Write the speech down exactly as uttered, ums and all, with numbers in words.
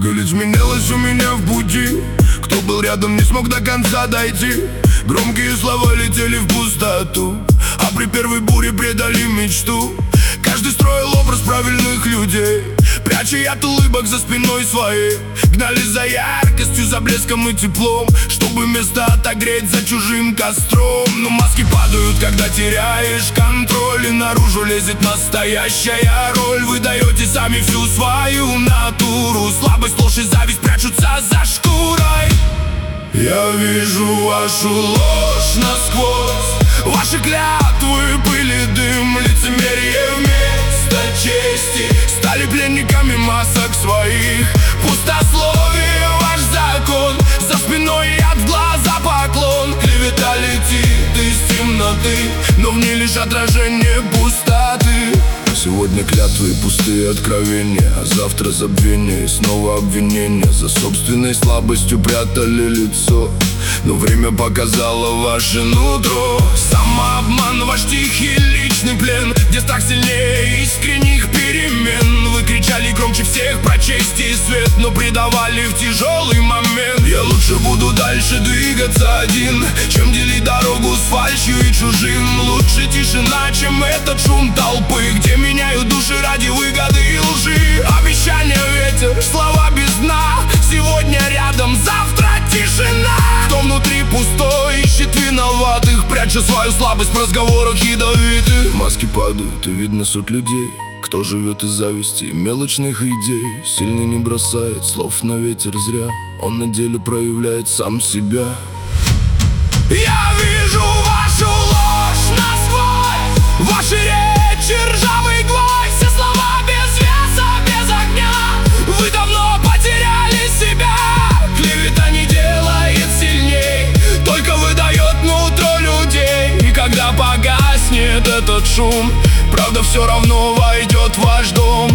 Много изменилось у меня в пути. Кто был рядом, не смог до конца дойти. Громкие слова летели в пустоту, а при первой буре предали мечту. Каждый строил образ правильных людей, пряча от улыбок за спиной своей. Гнались за яркостью, за блеском и теплом, чтобы место отогреть за чужим костром. Но маски падают, когда теряешь контроль, и наружу лезет настоящая роль. Вы даете сами всю свою натуру, слабость, ложь и зависть прячутся за шкурой. Я вижу вашу ложь насквозь, ваши клятвы, пыль и дым, лицемерие вместо чести. Стали пленниками масок своих, пустословие ваш закон. За спиной яд, в глаза поклон. Клевета летит из темноты, но в ней лишь отражение пустоты. Сегодня клятвы и пустые откровения, а завтра забвение и снова обвинения. За собственной слабостью прятали лицо, но время показало ваше нутро. Самообман, ваш тихий личный плен, где страх сильнее искренних перемен. Вы кричали громче всех про честь и свет, но предавали в тяжелый момент. Я лучше буду дальше двигаться один, чем делить дорогу с фальшью и чужим. Лучше тишина, чем этот шум толпы, где меняют души ради выгоды и лжи. Обещания ветер, слова без дна. Сегодня рядом, завтра тишина. Кто внутри пустой, ищет виноватых, пряча свою слабость в разговорах ядовитых. Маски падают, и видно суть людей. Кто живет из зависти и мелочных идей. Сильный не бросает слов на ветер зря, он на деле проявляет сам себя. Я вижу вашу ложь насквозь, ваши речи ржавый гвоздь. Все слова без веса, без огня. Вы давно потеряли себя. Клевета не делает сильней, только выдает нутро людей. И когда погаснет этот шум, правда все равно войдет в ваш дом.